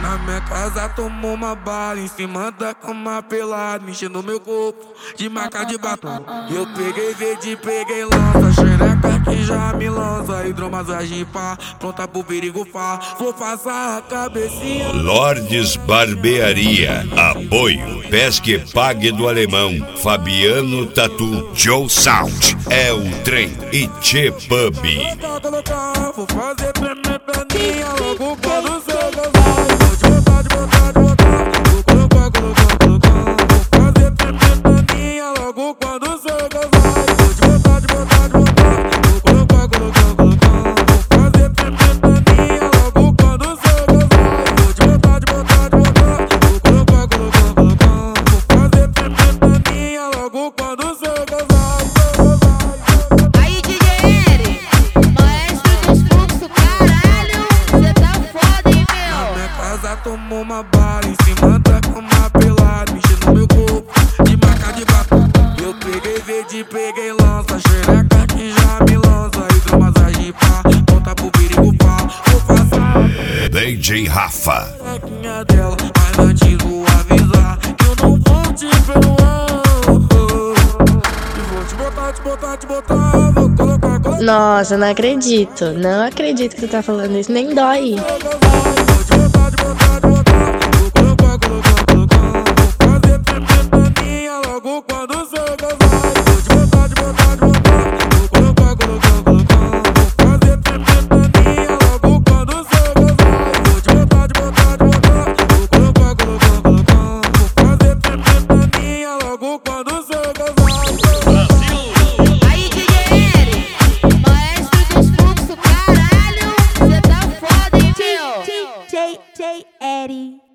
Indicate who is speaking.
Speaker 1: Na minha casa tomou uma bala, em cima da cama pelado, mexendo meu corpo de marca de batom. Eu peguei verde, peguei lança, xereca que já me lança, hidromassagem pá, pronta pro perigo pá. Vou passar a cabecinha.
Speaker 2: Lordes Barbearia, apoio Pesque Pague do Alemão, Fabiano Tatu, Joe Sound, é o trem e Tchê Pub.
Speaker 1: Vou fazer tremer perninha logo quando cê gozar. Vou te botar, te botar, te botar. Vou colocar, colocar, colocar. Vou fazer tremer perninha logo quando cê gozar. Vou te botar, te botar, te botar. Vou colocar, colocar, colocar. Vou fazer tremer perninha logo quando cê gozar. Vou te botar, te botar, te botar. Vou colocar, colocar, colocar. Vou fazer tremer perninha logo quando cê gozar. Tomou uma bala em cima da cama pelado, mexendo meu corpo de marca de batom. Eu peguei verde, peguei lança, xereca que já me lança, hidromassagem pá, pronta pro perigo pá. Vou passar
Speaker 2: DJ Rafa.
Speaker 1: a dela, mas antes vou avisar que eu não vou te perdoar. E vou te botar, te botar, te botar. Vou colocar, colocar.
Speaker 3: Nossa, não acredito. Não acredito que tu tá falando isso. Nem dói.
Speaker 4: J. Eddie.